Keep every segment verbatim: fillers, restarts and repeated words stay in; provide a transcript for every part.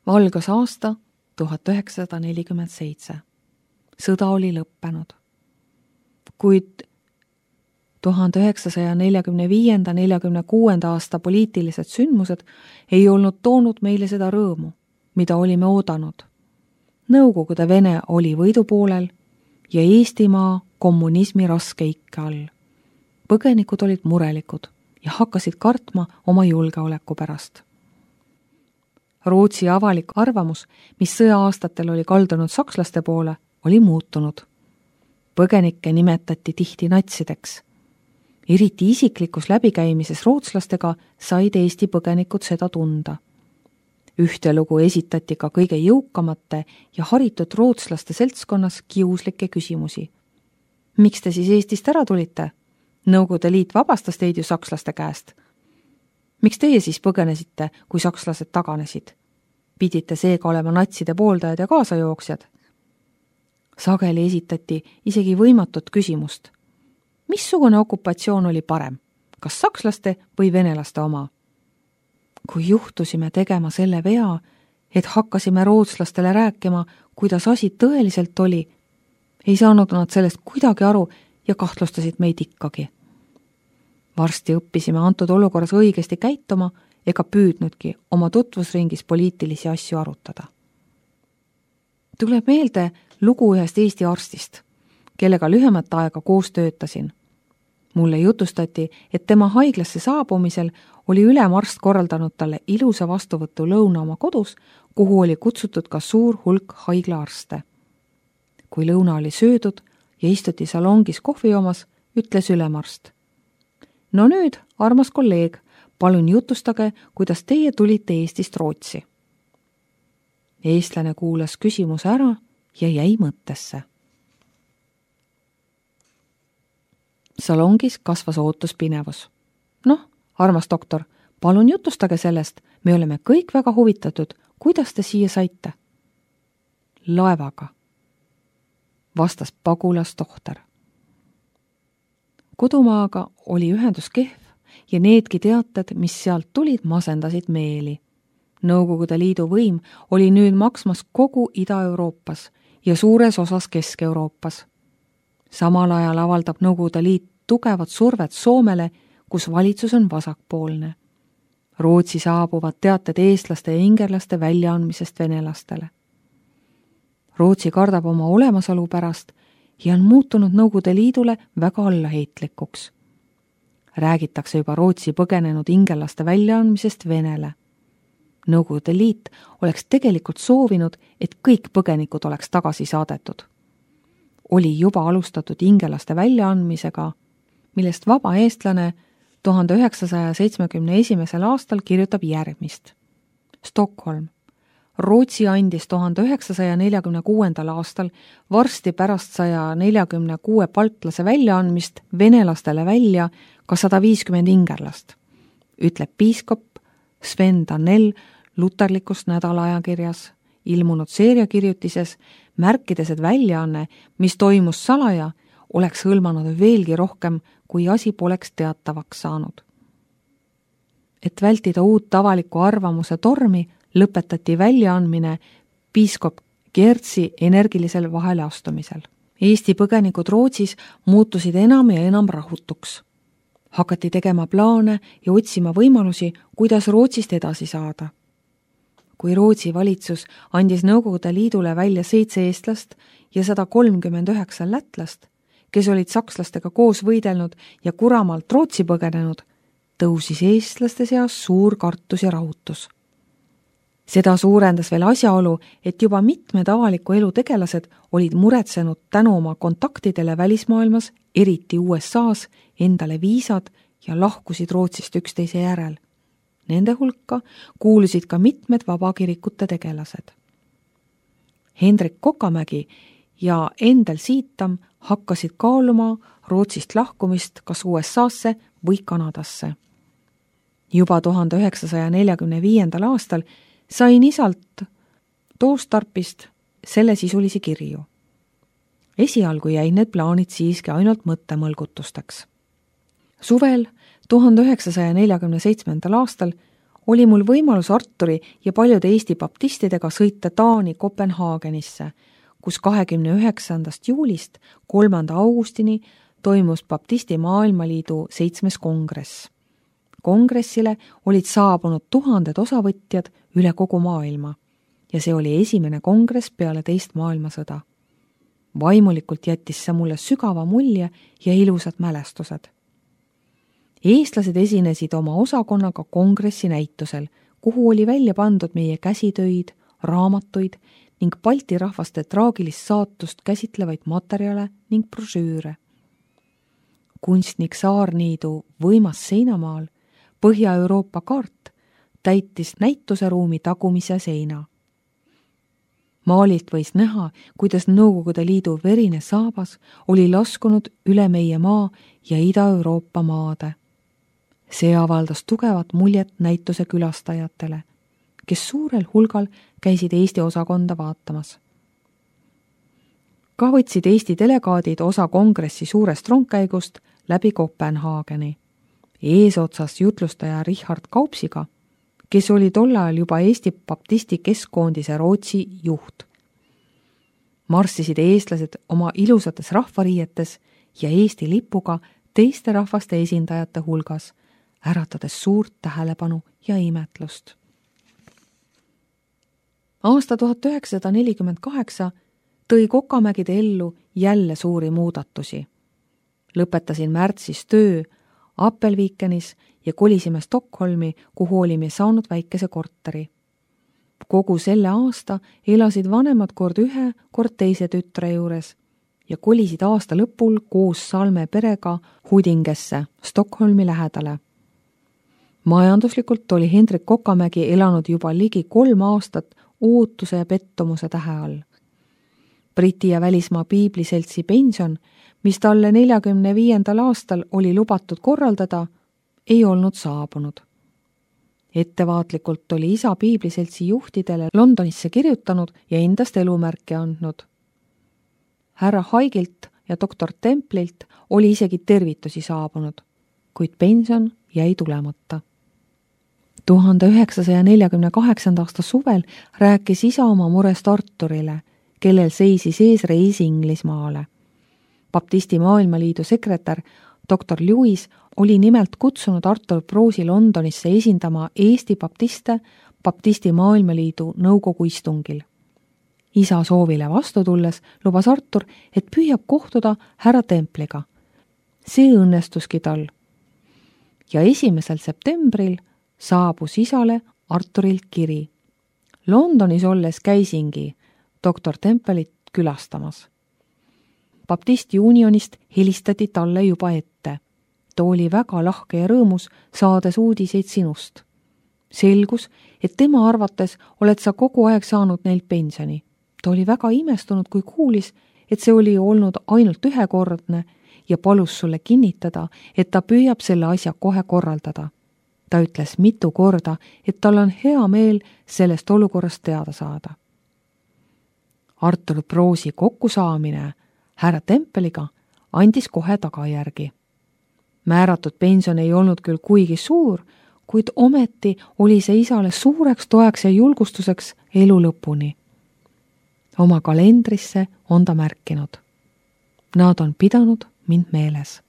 Algas aasta tuhat üheksasada nelikümmend seitse. Sõda oli lõppenud. Kuid tuhande üheksasaja neljakümne viienda neljakümne kuuenda aasta poliitilised sündmused ei olnud toonud meile seda rõõmu, mida olime oodanud. Nõukogude Vene oli võidupoolel ja Eestimaa kommunismi raske ikke all. Põgenikud olid murelikud ja hakkasid kartma oma julgeoleku pärast. Rootsi avalik arvamus, mis sõja-aastatel oli kaldunud sakslaste poole, oli muutunud. Põgenikke nimetati tihti natsideks. Eriti isiklikus läbikäimises rootslastega said Eesti põgenikud seda tunda. Ühte lugu esitati ka kõige jõukamate ja haritud rootslaste seltskonnas kiuslikke küsimusi. Miks te siis Eestist ära tulite? Nõukogude Liit vabastas teid ju sakslaste käest. Miks teie siis põgenesite, kui sakslased taganesid? Pidite seega olema natside pooldajad ja kaasajooksjad? Sageli esitati isegi võimatut küsimust. Missugune okupatsioon oli parem? Kas sakslaste või venelaste oma? Kui juhtusime tegema selle vea, et hakkasime rootslastele rääkima, kuidas asi tõeliselt oli, ei saanud nad sellest kuidagi aru ja kahtlustasid meid ikkagi. Varsti õppisime antud olukorras õigesti käituma ega püüdnudki oma tutvusringis poliitilisi asju arutada. Tuleb meelde lugu ühest Eesti arstist, kellega lühemat aega koos töötasin. Mulle jutustati, et tema haiglasse saabumisel oli ülemarst korraldanud talle ilusa vastuvõtu lõuna oma kodus, kuhu oli kutsutud ka suur hulk haiglaarste. Kui lõuna oli söödud ja istuti salongis kohvi omas, ütles ülemarst. No nüüd, armas kolleeg, palun jutustage, kuidas teie tulite Eestist Rootsi. Eestlane kuulas küsimuse ära ja jäi mõttesse. Salongis kasvas ootuspinevus. Noh, armas doktor, palun jutustage sellest, me oleme kõik väga huvitatud, kuidas te siia saite. Laevaga, vastas pagulastohter. Kodumaaga oli ühendus kehv ja needki teated, mis sealt tulid, masendasid meeli. Nõukogude Liidu võim oli nüüd maksmas kogu Ida-Euroopas ja suures osas Kesk-Euroopas. Samal ajal avaldab Nõukogude Liit tugevat survet Soomele, kus valitsus on vasakpoolne. Rootsi saabuvad teated eestlaste ja ingerlaste väljaandmisest venelastele. Rootsi kardab oma olemasolu pärast ja on muutunud Nõukogude Liidule väga allaheitlikuks. Räägitakse juba Rootsi põgenenud ingerlaste väljaandmisest Venele. Nõukogude Liit oleks tegelikult soovinud, et kõik põgenikud oleks tagasi saadetud. Oli juba alustatud ingerlaste väljaandmisega, millest vaba eestlane tuhande üheksasaja seitsmekümne esimesel aastal kirjutab järgmist. Stockholm. Rootsi andis tuhande üheksasaja neljakümne kuuendal aastal varsti pärast saja neljakümne kuue baltlase väljaandmist venelastele välja ka sada viiskümmend ingerlast, ütleb piiskop Sven Danell luterlikust nädalaajakirjas ilmunud seeriakirjutises, märkides, et väljaanne, mis toimus salaja, oleks hõlmanud veelgi rohkem, kui asi poleks teatavaks saanud. Et vältida uut avaliku arvamuse tormi, lõpetati väljaandmine piiskop Gertsi energilisel vaheleastumisel. Eesti põgenikud Rootsis muutusid enam ja enam rahutuks. Hakati tegema plaane ja otsima võimalusi, kuidas Rootsist edasi saada. Kui Rootsi valitsus andis Nõukogude Liidule välja seitse eestlast ja sada kolmkümmend üheksa lätlast, kes olid sakslastega koos võidelnud ja Kuramaalt Rootsi põgenenud, tõusis eestlaste seas suur kartus ja rahutus. Seda suurendas veel asjaolu, et juba mitmed avaliku elu tegelased olid muretsenud tänu oma kontaktidele välismaailmas, eriti U S A-s, endale viisad ja lahkusid Rootsist üksteise järel. Nende hulka kuulusid ka mitmed vabakirikute tegelased. Hendrik Kokamägi ja Endel Siitam hakkasid kaaluma Rootsist lahkumist kas U S A-sse või Kanadasse. Juba tuhande üheksasaja neljakümne viiendal aastal sain isalt Toostarpist selle sisulisi kirju. Esialgu jäid need plaanid siiski ainult mõttemõlgutusteks. Suvel tuhande üheksasaja neljakümne seitsmendal aastal oli mul võimalus Arturi ja paljude Eesti baptistidega sõita Taani Kopenhaagenisse, kus kahekümne üheksandast juulist kolmanda augustini toimus Baptisti Maailmaliidu seitsmes kongress. Kongressile olid saabunud tuhanded osavõtjad üle kogu maailma ja see oli esimene kongress peale teist maailmasõda. Vaimulikult jättis see mulle sügava mulje ja ilusad mälestused. Eestlased esinesid oma osakonnaga kongressi näitusel, kuhu oli välja pandud meie käsitöid, raamatuid ning Balti rahvaste traagilist saatust käsitlevaid materjale ning brošüüre. Kunstnik Saarniidu võimas seinamaal Põhja-Euroopa kaart täitis näituseruumi tagumise seina. Maalilt võis näha, kuidas Nõukogude Liidu verine saabas oli laskunud üle meie maa ja Ida-Euroopa maade. See avaldas tugevat muljet näituse külastajatele, kes suurel hulgal käisid Eesti osakonda vaatamas. Ka võtsid Eesti delegaadid osa kongressi suurest rongkäigust läbi Kopenhaageni. Eesotsas jutlustaja Richard Kaupsiga, kes oli tol ajal juba Eesti baptisti keskkoondise Rootsi juht. Marssisid eestlased oma ilusates rahvariietes ja Eesti lipuga teiste rahvaste esindajate hulgas, äratades suurt tähelepanu ja imetlust. Aasta tuhat üheksasada nelikümmend kaheksa tõi Kokamägide ellu jälle suuri muudatusi. Lõpetasin märtsis töö Appelviikenis ja kolisime Stockholmi, kuhu olime saanud väikese korteri. Kogu selle aasta elasid vanemad kord ühe, kord teise tütre juures ja kolisid aasta lõpul koos Salme perega Hudingesse, Stockholmi lähedale. Majanduslikult oli Hendrik Kokamägi elanud juba ligi kolm aastat ootuse ja pettumuse tähe all. Briti ja välismaa piibliseltsi pension, mis talle neljakümne viiendal aastal oli lubatud korraldada, ei olnud saabunud. Ettevaatlikult oli isa piibliseltsi juhtidele Londonisse kirjutanud ja endast elumärke andnud. Härra Haigilt ja doktor Templilt oli isegi tervitusi saabunud, kuid pension jäi tulemata. tuhande üheksasaja neljakümne kaheksanda aasta suvel rääkis isa oma murest Arturile, kellel seisis ees reis Inglismaale. Baptisti Maailmaliidu sekretär doktor Lewis oli nimelt kutsunud Artur Proosi Londonisse esindama Eesti baptiste Baptisti Maailmaliidu nõukogu istungil. Isa soovile vastu tulles lubas Artur, et püüab kohtuda härra Templiga. See õnnestuski tal. Ja esimesel septembril saabus isale Arturilt kiri. Londonis olles käisingi doktor Tempelit külastamas. Baptisti Unionist helistati talle juba ette. Ta oli väga lahke ja rõõmus, saades uudiseid sinust. Selgus, et tema arvates oled sa kogu aeg saanud neilt pensioni. Ta oli väga imestunud, kui kuulis, et see oli olnud ainult ühekordne ja palus sulle kinnitada, et ta püüab selle asja kohe korraldada. Ta ütles mitu korda, et tal on hea meel sellest olukorrast teada saada. Artur Proosi kokkusaamine härra Tempeliga andis kohe tagajärgi. Määratud pension ei olnud küll kuigi suur, kuid ometi oli see isale suureks toeks ja julgustuseks elu lõpuni. Oma kalendrisse on ta märkinud. Nad on pidanud mind meeles.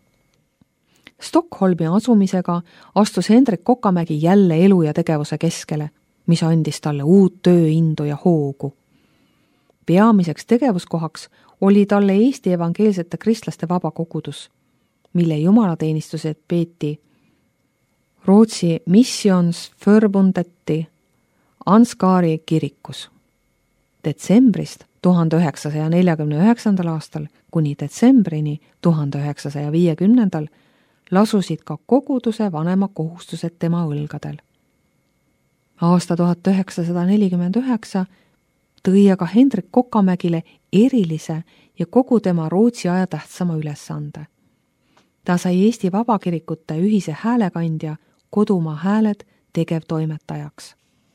Stockholmi asumisega astus Hendrik Kokamägi jälle elu ja tegevuse keskele, mis andis talle uut tööindu ja hoogu. Peamiseks tegevuskohaks oli talle Eesti evangeelsete kristlaste vabakogudus, mille jumalateenistused peeti Rootsi Missionsförbundetti Ansgari kirikus. Detsembrist tuhande üheksasaja neljakümne üheksandal aastal kuni detsembrini tuhande üheksasaja viiekümnendal lasusid ka koguduse vanema kohustused tema õlgadel. Aasta tuhat üheksasada nelikümmend üheksa tõi aga Hendrik Kokamägile erilise ja kogu tema Rootsi aja tähtsama ülesande. Ta sai Eesti Vabakirikute ühise häälekandja Kodumaa hääled tegevtoimetajaks.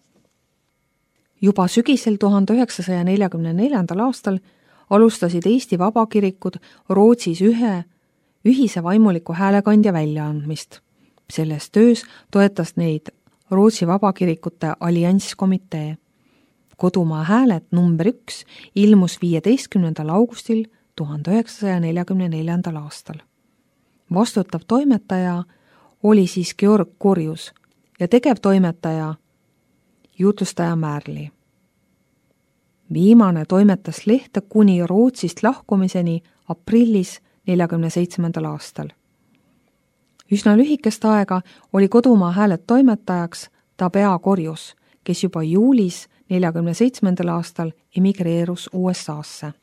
Juba sügisel tuhande üheksasaja neljakümne neljandal aastal alustasid Eesti Vabakirikud Rootsis ühe ühise vaimuliku häälekandja väljaandmist. Selles töös toetas neid Rootsi Vabakirikute allianskomitee. Kodumaa hääled number üks ilmus viieteistkümnendal augustil tuhande üheksasaja neljakümne neljandal aastal. Vastutav toimetaja oli siis Georg Korjus ja tegevtoimetaja jutlustaja Märli. Viimane toimetas lehte kuni Rootsist lahkumiseni aprillis neljakümne seitsmendal aastal. Üsna lühikest aega oli Kodumaa hääled toimetajaks Tabea Korjus, kes juba juulis neljakümne seitsmendal aastal emigreerus U S A-sse.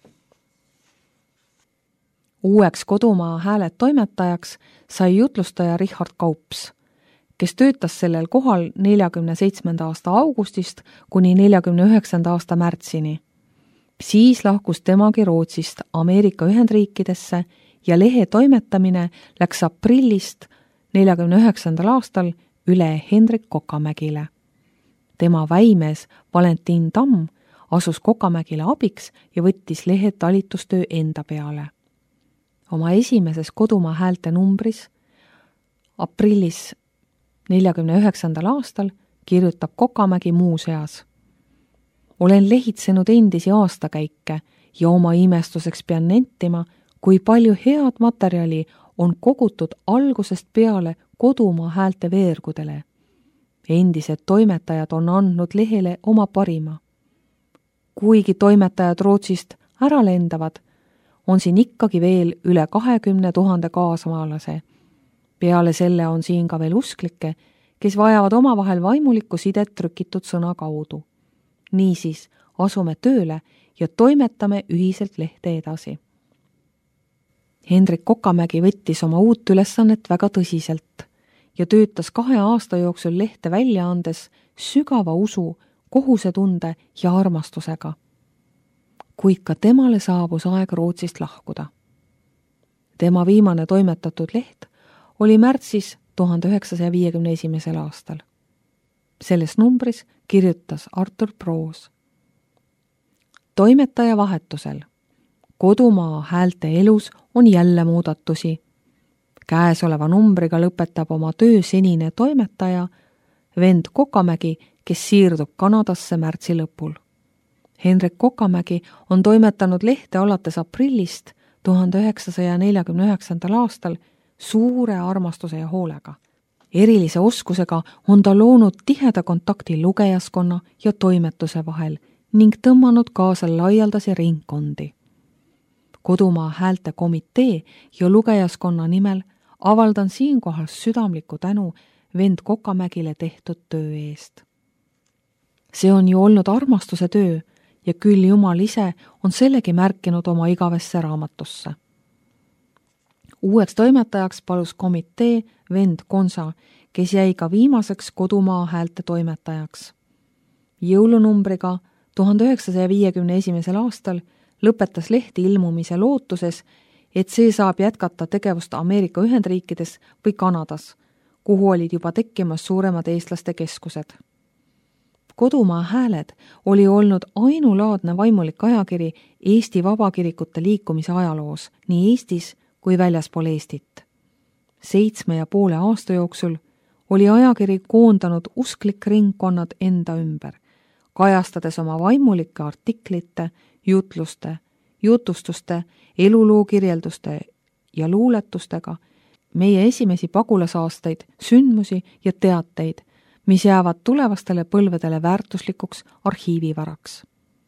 Uueks Kodumaa hääled toimetajaks sai jutlustaja Richard Kaups, kes töötas sellel kohal neljakümne seitsmenda aasta augustist kuni neljakümne üheksanda aasta märtsini. Siis lahkus temagi Rootsist Ameerika Ühendriikidesse ja lehe toimetamine läks aprillist neljakümne üheksandal aastal üle Hendrik Kokamägile. Tema väimees Valentin Tamm asus Kokamägile abiks ja võttis lehe talitustöö enda peale. Oma esimeses Kodumaa häälte numbris aprillis neljakümne üheksandal aastal kirjutab Kokamägi muuseas. Olen lehitsenud endisi aastakäike ja oma imestuseks pean nentima, kui palju head materjali on kogutud algusest peale Kodumaa häälte veergudele. Endised toimetajad on andnud lehele oma parima. Kuigi toimetajad Rootsist ära lendavad, on siin ikkagi veel üle kahekümne tuhande kaasamaalase. Peale selle on siin ka veel usklikke, kes vajavad omavahel vaimulikku sidet trükitud sõna kaudu. Niisiis asume tööle ja toimetame ühiselt lehte edasi. Hendrik Kokamägi võttis oma uut ülesannet väga tõsiselt ja töötas kahe aasta jooksul lehte välja andes sügava usu, kohusetunde ja armastusega. Kuid ka temale saabus aeg Rootsist lahkuda. Tema viimane toimetatud leht oli märtsis tuhande üheksasaja viiekümne esimesel aastal. Selles numbris kirjutas Artur Proos. Toimetaja vahetusel. Kodumaa häälte elus on jälle muudatusi. Käesoleva numbriga lõpetab oma töö senine toimetaja, vend Kokamägi, kes siirdub Kanadasse märtsi lõpul. Hendrik Kokamägi on toimetanud lehte alates aprillist tuhande üheksasaja neljakümne üheksandal aastal suure armastuse ja hoolega. Erilise oskusega on ta loonud tiheda kontakti lugejaskonna ja toimetuse vahel ning tõmmanud kaasa laialdasi ringkondi. Kodumaa häälte komitee ja lugejaskonna nimel avaldan siinkohal südamlikku tänu vend Kokamägile tehtud töö eest. See on ju olnud armastuse töö ja küll Jumal ise on sellegi märkinud oma igavesse raamatusse. Uueks toimetajaks palus komitee vend Konsa, kes jäi ka viimaseks Kodumaa häälte toimetajaks. Jõulunumbriga tuhande üheksasaja viiekümne esimesel aastal lõpetas lehti ilmumise lootuses, et see saab jätkata tegevust Ameerika Ühendriikides või Kanadas, kuhu olid juba tekkimas suuremad eestlaste keskused. Kodumaa hääled oli olnud ainulaadne vaimulik ajakiri Eesti Vabakirikute liikumise ajaloos, nii Eestis kui väljaspool Eestit. Seitsme ja poole aasta jooksul oli ajakiri koondanud usklik ringkonnad enda ümber, kajastades oma vaimulike artiklite, jutluste, jutustuste, eluloo kirjelduste ja luuletustega meie esimesi pagulasaastaid, sündmusi ja teateid, mis jäävad tulevastele põlvedele väärtuslikuks arhiivivaraks.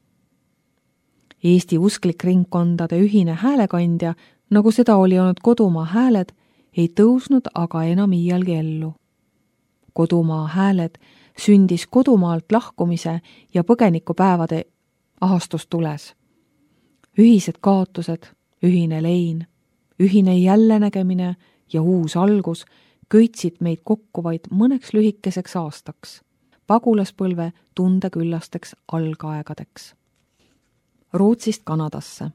Eesti usklik ringkondade ühine häälekandja, nagu seda oli olnud Kodumaa hääled, ei tõusnud aga enam iialgi ellu. Kodumaa hääled sündis kodumaalt lahkumise ja põgenikupäevade ahastustules. Ühised kaotused, ühine lein, ühine jällenägemine ja uus algus köitsid meid kokku vaid mõneks lühikeseks aastaks, pagulaspõlve tundeküllasteks algaegadeks. Rootsist Kanadasse.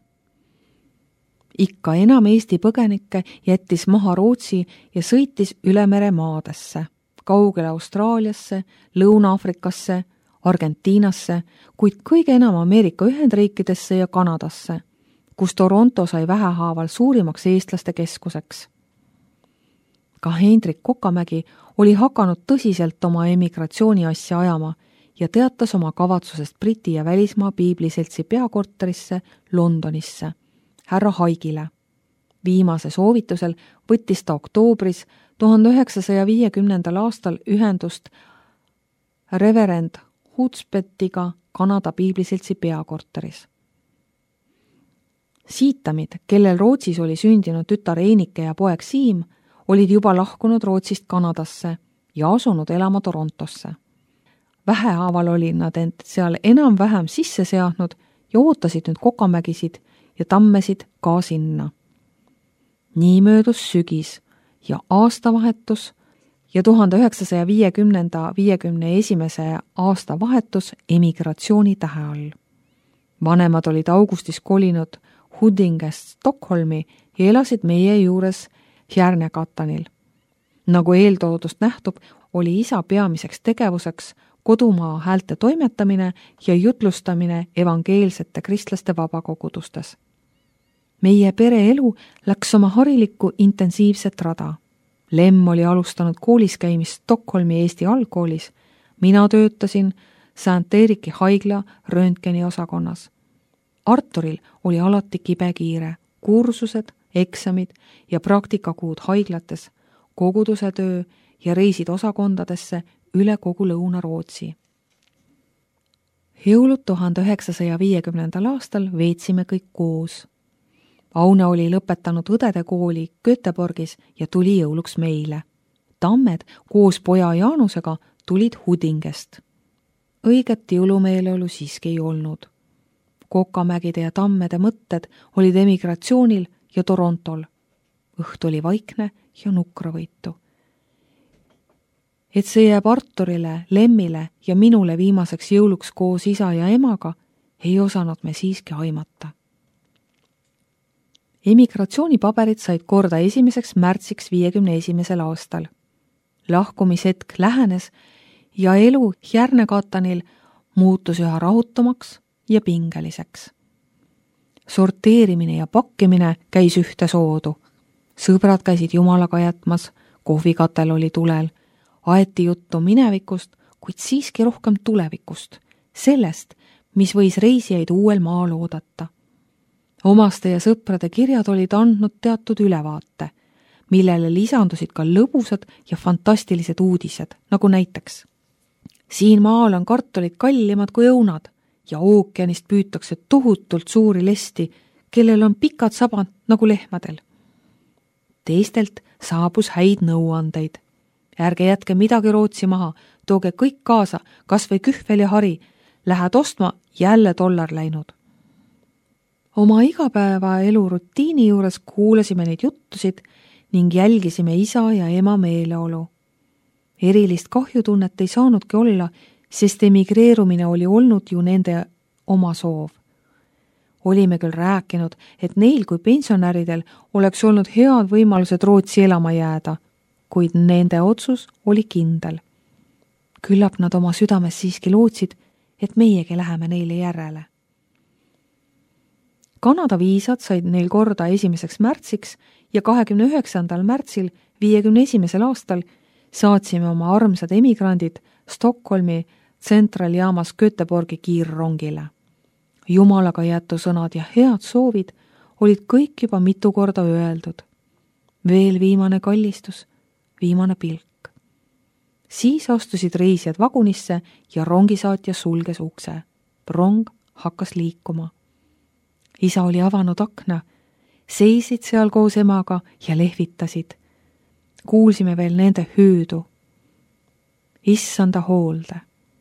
Ikka enam Eesti põgenikke jättis maha Rootsi ja sõitis üle mere maadesse, kaugele Austraaliasse, Lõuna-Afrikasse, Argentiinasse, kuid kõige enam Ameerika Ühendriikidesse ja Kanadasse, kus Toronto sai vähehaaval suurimaks eestlaste keskuseks. Ka Hendrik Kokamägi oli hakanud tõsiselt oma emigratsiooni asja ajama ja teatas oma kavatsusest Briti ja välismaa piibliseltsi peakorterisse Londonisse, härra Haigile. Viimase soovitusel võttis ta oktoobris tuhande üheksasaja viiekümnendal aastal ühendust reverend Hudspettiga Kanada piibliseltsi peakorteris. Siitamid, kellel Rootsis oli sündinud tütar Einike ja poeg Siim, olid juba lahkunud Rootsist Kanadasse ja asunud elama Torontosse. Vähehaaval olid nad end seal enam-vähem sisse seadnud ja ootasid nüüd Kokamägisid ja Tammesid ka sinna. Nii möödus sügis ja aastavahetus ja tuhande üheksasaja viiekümnenda viiekümne esimese aasta vahetus emigratsiooni tähe all. Vanemad olid augustis kolinud Huddingest Stockholmi ja elasid meie juures Järnekatanil. Nagu eeltoodust nähtub, oli isa peamiseks tegevuseks kodumaa häälte toimetamine ja jutlustamine evangeelsete kristlaste vabakogudustes. Meie pereelu läks oma harilikku intensiivset rada. Lemm oli alustanud koolis käimist Stockholmi Eesti algkoolis, mina töötasin Sankt Eriki haigla röntgeni osakonnas. Arturil oli alati kibekiire, kursused, eksamid ja praktikakuud haiglates, koguduse töö ja reisid osakondadesse üle kogu Lõuna-Rootsi. Jõulud tuhande üheksasaja viiekümnendal aastal veetsime kõik koos. Aune oli lõpetanud õdede kooli Göteborgis ja tuli jõuluks meile. Tammed koos poja Jaanusega tulid Huddingest. Õiget jõulumeeleolu siiski ei olnud. Kokamägide ja Tammede mõtted olid emigratsioonil ja Torontol. Õht oli vaikne ja nukravõitu. Et see jääb Arturile, Lemmile ja minule viimaseks jõuluks koos isa ja emaga, ei osanud me siiski aimata. Emigratsioonipaberid said korda esimeseks märtsiks viiekümne esimesel aastal. Lahkumishetk lähenes ja elu Järnekatanil muutus üha rahutumaks ja pingeliseks. Sorteerimine ja pakkimine käis ühte soodu. Sõbrad käisid jumalaga jätmas, kohvikatel oli tulel, aeti juttu minevikust, kuid siiski rohkem tulevikust, sellest, mis võis reisijaid uuel maal oodata. Omaste ja sõprade kirjad olid andnud teatud ülevaate, millele lisandusid ka lõbusad ja fantastilised uudised, nagu näiteks. Siin maal on kartulid kallimad kui õunad ja ookeanist püütakse tohutult suuri lesti, kellel on pikad sabad nagu lehmadel. Teistelt saabus häid nõuandeid. Ärge jätke midagi Rootsi maha, tooge kõik kaasa, kas või kühvel ja hari, lähed ostma, jälle dollar läinud. Oma igapäeva elu rutiini juures kuulasime neid juttusid ning jälgisime isa ja ema meeleolu. Erilist kahjutunnet ei saanudki olla, sest emigreerumine oli olnud ju nende oma soov. Olime küll rääkinud, et neil kui pensionäridel oleks olnud head võimalused Rootsi elama jääda, kuid nende otsus oli kindel. Küllap nad oma südames siiski lootsid, et meiegi läheme neile järele. Kanada viisad said neil korda esimeseks märtsiks ja kahekümne üheksandal märtsil viiekümne esimesel aastal saatsime oma armsad emigrandid Stockholmi tsentraljaamas Göteborgi kiirrongile. Jumalaga jätu sõnad ja head soovid olid kõik juba mitu korda öeldud. Veel viimane kallistus, viimane pilk. Siis astusid reisijad vagunisse ja rongisaatja sulges ukse. Rong hakkas liikuma. Isa oli avanud akna, seisid seal koos emaga ja lehvitasid. Kuulsime veel nende hüüdu. Issanda hoolde.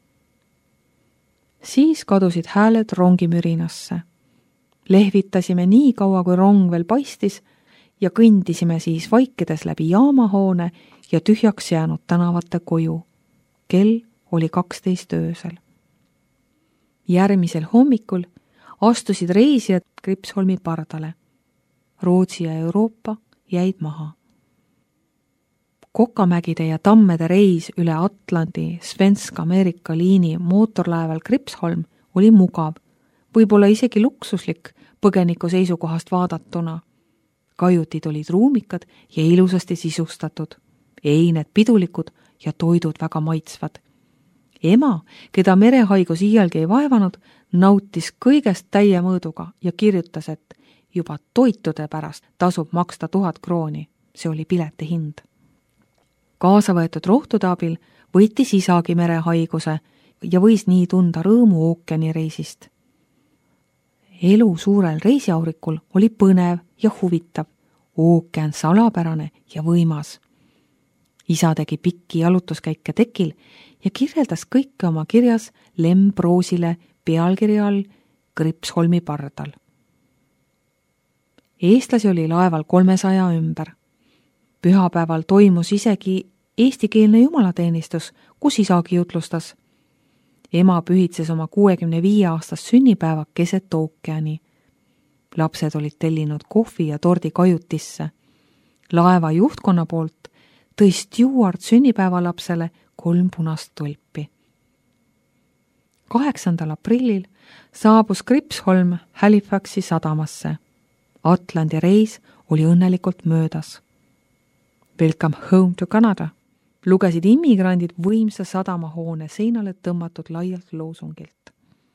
Siis kadusid hääled rongimürinasse. Lehvitasime nii kaua, kui rong veel paistis ja kõndisime siis vaikides läbi jaamahoone ja tühjaks jäänud tänavate koju. Kell oli kaksteist öösel. Järgmisel hommikul astusid reisijad Gripsholmi pardale. Rootsi ja Euroopa jäid maha. Kokamägide ja Tammede reis üle Atlandi Svensk-Ameerika liini mootorlaeval Gripsholm oli mugav, võib-olla isegi luksuslik põgeniku seisukohast vaadatuna. Kajutid olid ruumikad ja ilusasti sisustatud. Eined pidulikud ja toidud väga maitsvad. Ema, keda merehaigus iialgi ei vaevanud, nautis kõigest täie mõõduga ja kirjutas, et juba toitude pärast tasub maksta tuhat krooni. See oli pileti hind. Kaasa võetud rohtude abil võitis isagi merehaiguse ja võis nii tunda rõõmu ookeani reisist. Elu suurel reisiaurikul oli põnev ja huvitav, ookean salapärane ja võimas. Isa tegi pikki jalutuskäike tekil ja kirjeldas kõike oma kirjas Lem Proosile pealkirja all Kripsholmi pardal. Eestlasi oli laeval kolmesaja ümber. Pühapäeval toimus isegi eestikeelne jumalateenistus, kus isagi jutlustas. Ema pühitses oma kuuekümne viie aastast sünnipäeva keset ookeani. Lapsed olid tellinud kohvi ja tordi kajutisse. Laeva juhtkonna poolt tõi Stewart sünnipäevalapsele kolm punast tulpi. kaheksandal aprillil saabus Kripsholm Halifaxi sadamasse. Atlandi reis oli õnnelikult möödas. Welcome home to Canada, lugesid immigrandid võimsa sadamahoone seinale tõmmatud laialt loosungilt.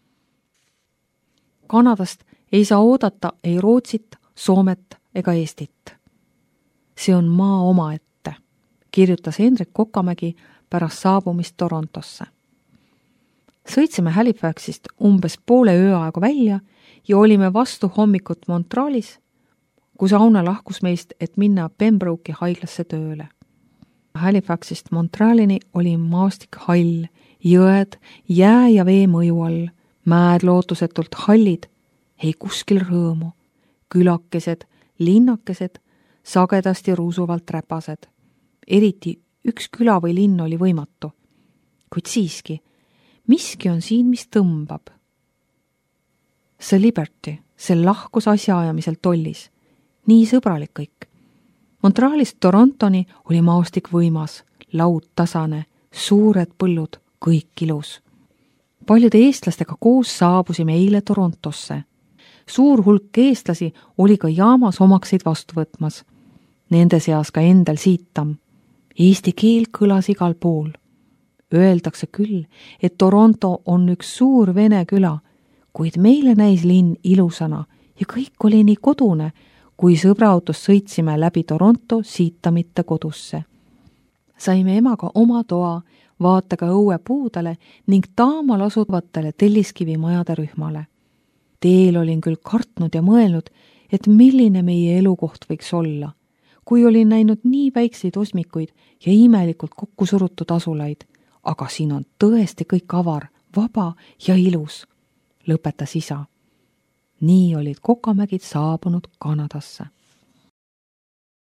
Kanadast ei saa oodata ei Rootsit, Soomet ega Eestit. See on maa omaette, kirjutas Hendrik Kokamägi pärast saabumist Torontosse. Sõitsime Halifaxist umbes poole ööaegu välja ja olime vastu hommikut Montrealis, kus Aune lahkus meist, et minna Pembroke'i haiglasse tööle. Halifaxist Montrealini oli maastik hall, jõed, jää ja vee mõju all, mäed lootusetult hallid, ei kuskil rõõmu, külakesed, linnakesed, sagedasti ruusuvalt räpased. Eriti üks küla või linn oli võimatu. Kuid siiski, miski on siin, mis tõmbab. See Liberty, see lahkus asjaajamisel tollis. Nii sõbralik kõik. Montrealist Torontoni oli maastik võimas, laud tasane, suured põllud, kõik ilus. Paljude eestlastega koos saabusime eile Torontosse. Suur hulk eestlasi oli ka jaamas omakseid vastu võtmas. Nende seas ka endal siitam. Eesti keel kõlas igal pool. Öeldakse küll, et Toronto on üks suur vene küla, kuid meile näis linn ilusana ja kõik oli nii kodune, kui sõbraautos sõitsime läbi Toronto siitamite kodusse. Saime emaga oma toa, vaataga õue puudele ning taamal asuvatele telliskivi majade rühmale. Teel olin küll kartnud ja mõelnud, et milline meie elukoht võiks olla, kui olin näinud nii väikseid osmikuid ja imelikult kokku surutud asulaid, aga siin on tõesti kõik avar, vaba ja ilus, lõpetas isa. Nii olid Kokamägid saabunud Kanadasse.